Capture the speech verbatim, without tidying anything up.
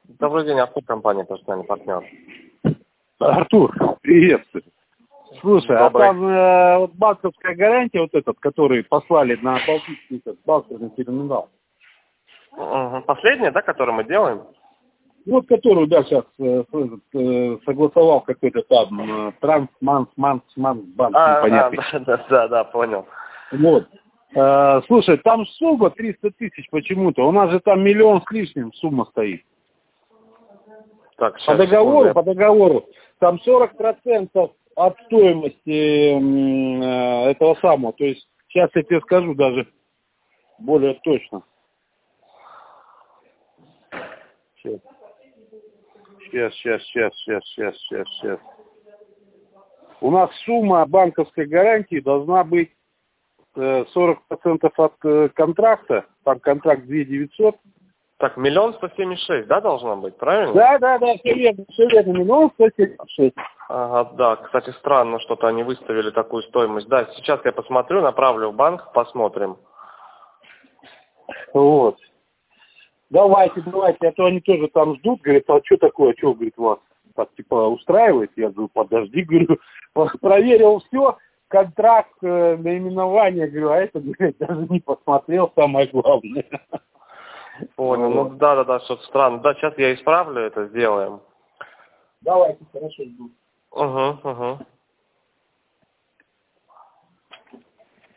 Добрый день, Артур, компания «Персональный партнер». Артур, приветствую. Слушай, Добрый. а там э, вот банковская гарантия, вот этот, который послали на Балтийский этот, банковский терминал, Угу. Последняя, да, которую мы делаем? вот которую, да, сейчас э, э, согласовал какой-то там э, Трансманс, Манс, Манс, Банк, А, а, непонятный. да, да, да, да, понял. Вот. Э, слушай, там сумма триста тысяч почему-то, у нас же там миллион с лишним сумма стоит. Так, По сейчас, договору, секунду. по договору, там сорок процентов от стоимости э, этого самого. То есть, сейчас я тебе скажу даже более точно. Сейчас, сейчас, сейчас, сейчас, сейчас, сейчас, сейчас, сейчас. У нас сумма банковской гарантии должна быть э, сорок процентов от э, контракта. Там контракт две тысячи девятьсот. Так, миллион сто семьдесят шесть, да, должно быть, правильно? Да, да, да, все верно, все верно. Миллион сто семьдесят шесть. Ага, да, кстати, странно, что-то они выставили такую стоимость. Да, сейчас я посмотрю, направлю в банк, посмотрим. Вот. Давайте, давайте, а то они тоже там ждут, говорят, а что такое, что, говорит, вас так, типа, устраивает? Я говорю, подожди, говорю, проверил все, контракт, э, наименование, говорю, а это, говорит, даже не посмотрел, самое главное. Понял, ну Вот. да, да, да, что-то странно. Да, сейчас я исправлю это, сделаем. Давайте, хорошо, жду. Угу, угу.